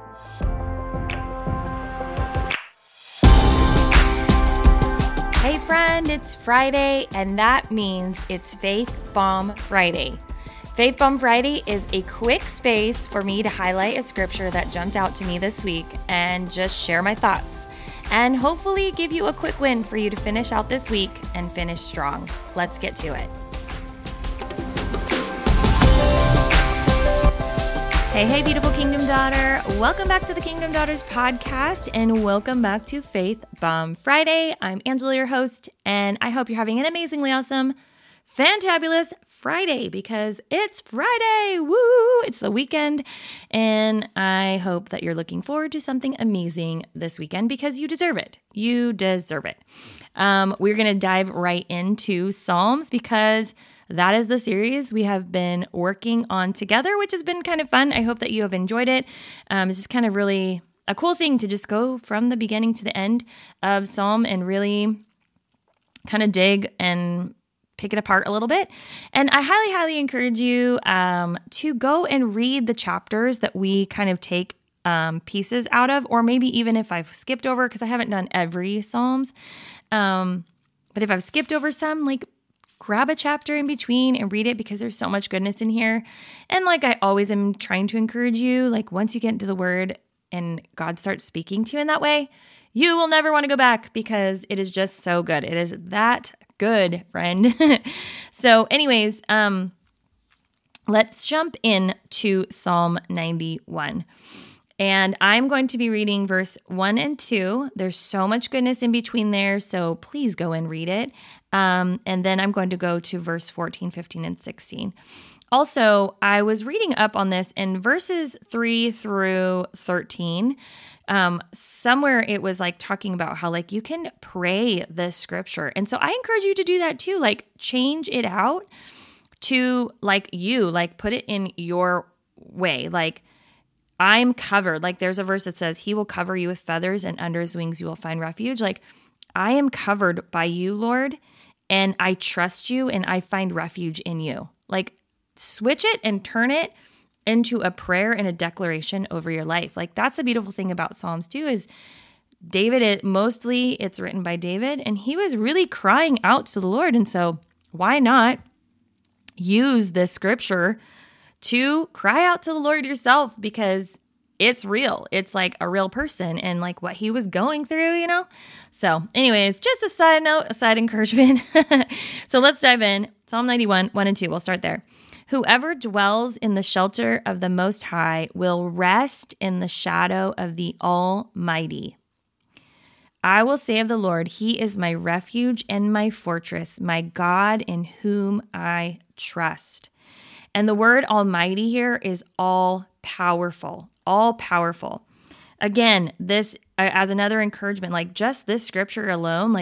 Hey friend, it's Friday, and that means it's Faith Bomb Friday. Faith Bomb Friday is a quick space for me to highlight a scripture that jumped out to me this week and just share my thoughts, and hopefully give you a quick win for you to finish out this week and finish strong. Let's get to it. Hey, beautiful Kingdom Daughter. Welcome back to the Kingdom Daughters podcast, and welcome back to Faith Bomb Friday. I'm Angela, your host, and I hope you're having an amazingly awesome, fantabulous Friday, because it's Friday. Woo! It's the weekend, and I hope that you're looking forward to something amazing this weekend because you deserve it. You deserve it. We're going to dive right into Psalms because that is the series we have been working on together, which has been kind of fun. I hope that you have enjoyed it. It's just kind of really a cool thing to just go from the beginning to the end of Psalm and really kind of dig and pick it apart a little bit. And I highly encourage you to go and read the chapters that we kind of take pieces out of, or maybe even if I've skipped over, because I haven't done every Psalms. But if I've skipped over some, grab a chapter in between and read it, because there's so much goodness in here. And I always am trying to encourage you, once you get into the Word and God starts speaking to you in that way, you will never want to go back because it is just so good. It is that good, friend. So anyways, let's jump into Psalm 91. And I'm going to be reading verse 1 and 2. There's so much goodness in between there, so please go and read it. And then I'm going to go to verse 14, 15, and 16. Also, I was reading up on this in verses 3 through 13. Somewhere it was talking about how you can pray this scripture. And so I encourage you to do that too. Change it out to put it in your way. I'm covered. There's a verse that says, he will cover you with feathers and under his wings you will find refuge. I am covered by you, Lord, and I trust you and I find refuge in you. Switch it and turn it into a prayer and a declaration over your life. That's a beautiful thing about Psalms too, is David, mostly it's written by David, and he was really crying out to the Lord. And so why not use this scripture to cry out to the Lord yourself, because it's real. It's a real person and what he was going through, So anyways, just a side note, a side encouragement. So let's dive in. Psalm 91, 1 and 2. We'll start there. Whoever dwells in the shelter of the Most High will rest in the shadow of the Almighty. I will say of the Lord, he is my refuge and my fortress, my God in whom I trust. And the word Almighty here is all powerful, all powerful. Again, this as another encouragement, just this scripture alone,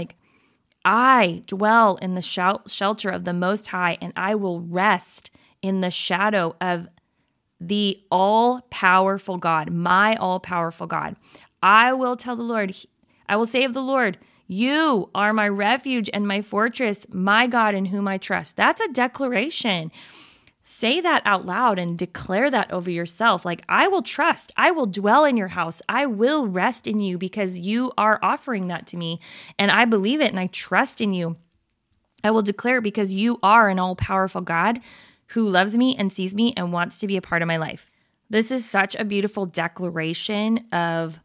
I dwell in the shelter of the Most High, and I will rest in the shadow of the all-powerful God, my all-powerful God. I will tell the Lord, I will say of the Lord, you are my refuge and my fortress, my God in whom I trust. That's a declaration. Say that out loud and declare that over yourself. I will trust, I will dwell in your house. I will rest in you because you are offering that to me. And I believe it and I trust in you. I will declare because you are an all-powerful God who loves me and sees me and wants to be a part of my life. This is such a beautiful declaration of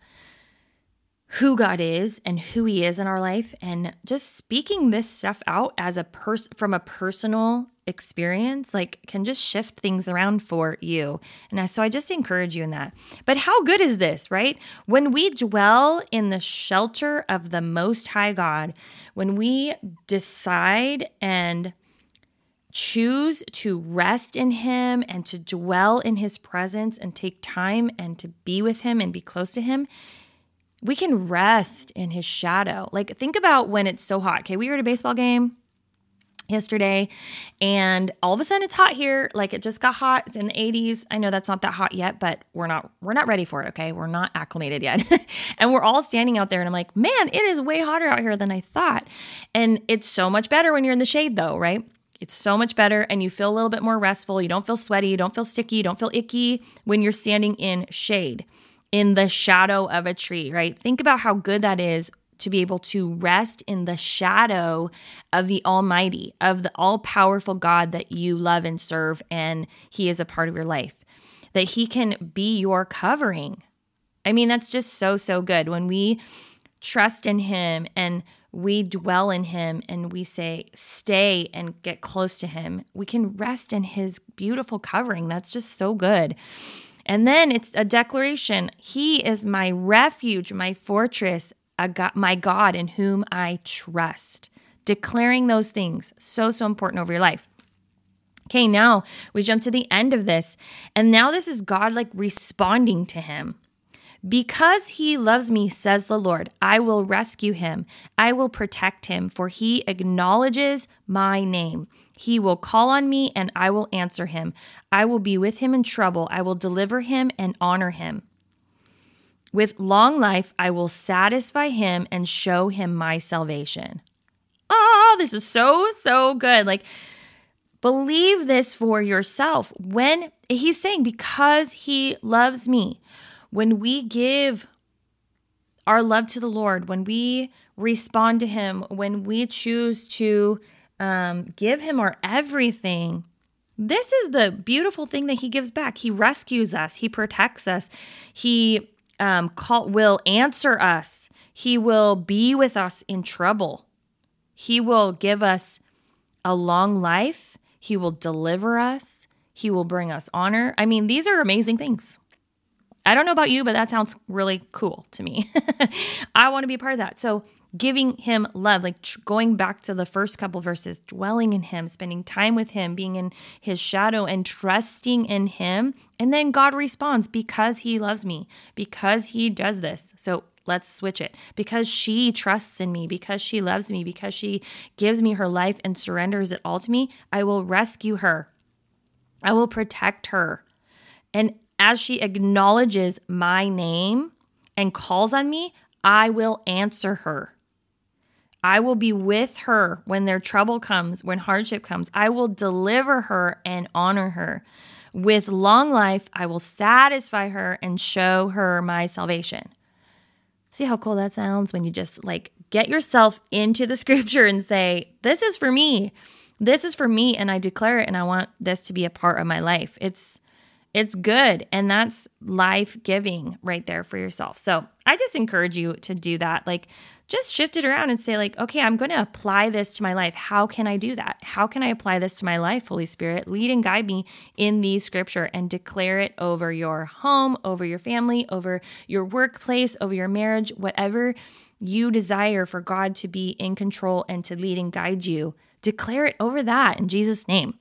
who God is and who he is in our life, and just speaking this stuff out as from a personal experience, can just shift things around for you. And so I just encourage you in that. But how good is this, right? When we dwell in the shelter of the Most High God, when we decide and choose to rest in him and to dwell in his presence and take time and to be with him and be close to him, we can rest in his shadow. Think about when it's so hot. Okay, we were at a baseball game yesterday, and all of a sudden it's hot here. It just got hot. It's in the 80s. I know that's not that hot yet, but we're not ready for it. Okay, we're not acclimated yet, and we're all standing out there. And I'm like, man, it is way hotter out here than I thought. And it's so much better when you're in the shade, though, right? It's so much better, and you feel a little bit more restful. You don't feel sweaty. You don't feel sticky. You don't feel icky when you're standing in shade. in the shadow of a tree, right? Think about how good that is to be able to rest in the shadow of the Almighty, of the all-powerful God that you love and serve, and He is a part of your life, that He can be your covering. I mean, that's just so, so good. When we trust in Him and we dwell in Him and we say, stay and get close to Him, we can rest in His beautiful covering. That's just so good. And then it's a declaration. He is my refuge, my fortress, my God in whom I trust. Declaring those things, so, so important over your life. Okay, now we jump to the end of this. And now this is God like responding to him. Because he loves me, says the Lord, I will rescue him. I will protect him, for he acknowledges my name. He will call on me and I will answer him. I will be with him in trouble. I will deliver him and honor him. With long life, I will satisfy him and show him my salvation. Oh, this is so, so good. Like, believe this for yourself. When he's saying, because he loves me, when we give our love to the Lord, when we respond to him, when we choose to give him our everything, this is the beautiful thing that he gives back. He rescues us. He protects us. He will answer us. He will be with us in trouble. He will give us a long life. He will deliver us. He will bring us honor. I mean, these are amazing things. I don't know about you, but that sounds really cool to me. I want to be a part of that. So giving him love, like going back to the first couple verses, dwelling in him, spending time with him, being in his shadow and trusting in him. And then God responds, because he loves me, because he does this. So let's switch it. Because she trusts in me, because she loves me, because she gives me her life and surrenders it all to me, I will rescue her. I will protect her. And as she acknowledges my name and calls on me, I will answer her. I will be with her when their trouble comes, when hardship comes. I will deliver her and honor her. With long life, I will satisfy her and show her my salvation. See how cool that sounds when you just like get yourself into the scripture and say, this is for me. This is for me, and I declare it, and I want this to be a part of my life. It's good, and that's life-giving right there for yourself. So I just encourage you to do that. Like, just shift it around and say, like, okay, I'm going to apply this to my life. How can I do that? How can I apply this to my life, Holy Spirit? Lead and guide me in these scripture and declare it over your home, over your family, over your workplace, over your marriage, whatever you desire for God to be in control and to lead and guide you. Declare it over that in Jesus' name.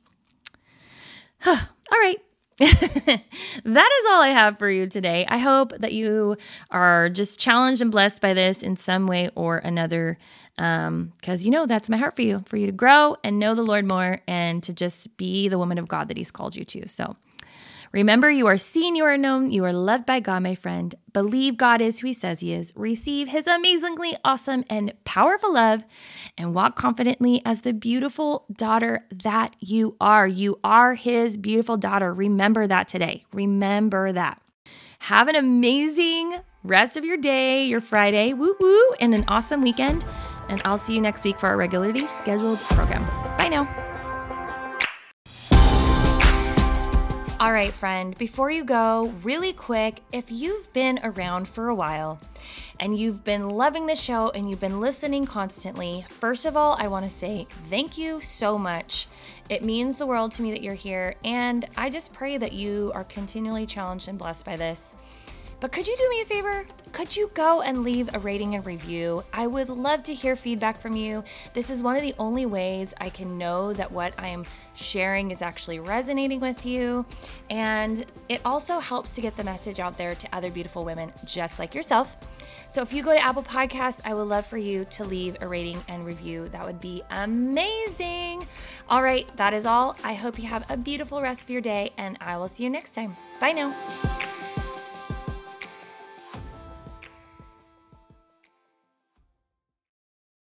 All right. That is all I have for you today. I hope that you are just challenged and blessed by this in some way or another, because that's my heart for you to grow and know the Lord more and to just be the woman of God that he's called you to. So remember, you are seen, you are known, you are loved by God, my friend. Believe God is who he says he is. Receive his amazingly awesome and powerful love and walk confidently as the beautiful daughter that you are. You are his beautiful daughter. Remember that today. Remember that. Have an amazing rest of your day, your Friday, woo, and an awesome weekend. And I'll see you next week for our regularly scheduled program. Bye now. All right, friend, before you go, really quick, if you've been around for a while and you've been loving the show and you've been listening constantly, first of all, I want to say thank you so much. It means the world to me that you're here, and I just pray that you are continually challenged and blessed by this. But could you do me a favor? Could you go and leave a rating and review? I would love to hear feedback from you. This is one of the only ways I can know that what I'm sharing is actually resonating with you. And it also helps to get the message out there to other beautiful women just like yourself. So if you go to Apple Podcasts, I would love for you to leave a rating and review. That would be amazing. All right, that is all. I hope you have a beautiful rest of your day, and I will see you next time. Bye now.